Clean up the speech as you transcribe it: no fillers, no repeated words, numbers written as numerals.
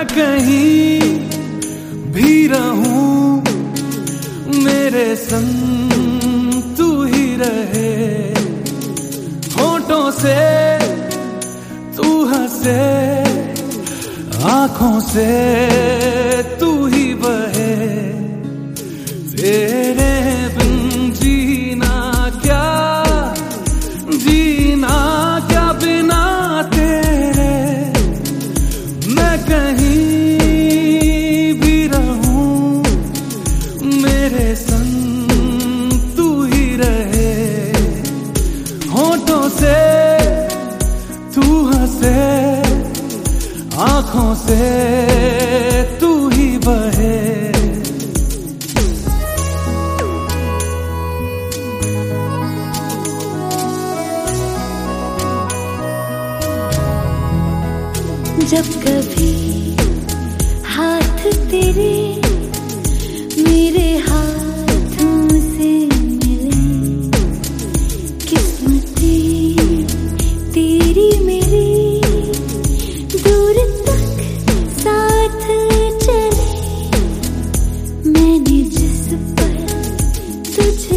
मैं कहीं भी रहूं मेरे संग तू ही रहे, होठों से तू हंसे, आंखों से तू ही बहे, तेरे बिन जीना क्या बिना तेरे। मैं कहीं भी रहूं मेरे संग तू ही रहे, होठों से तू हंसे, आंखों से तू ही बहे। जब कभी हाथ तेरे मेरे हाथों से मिले, किस्मतें तेरी मेरी दूर तक साथ चले, मैंने जिस पर तुझ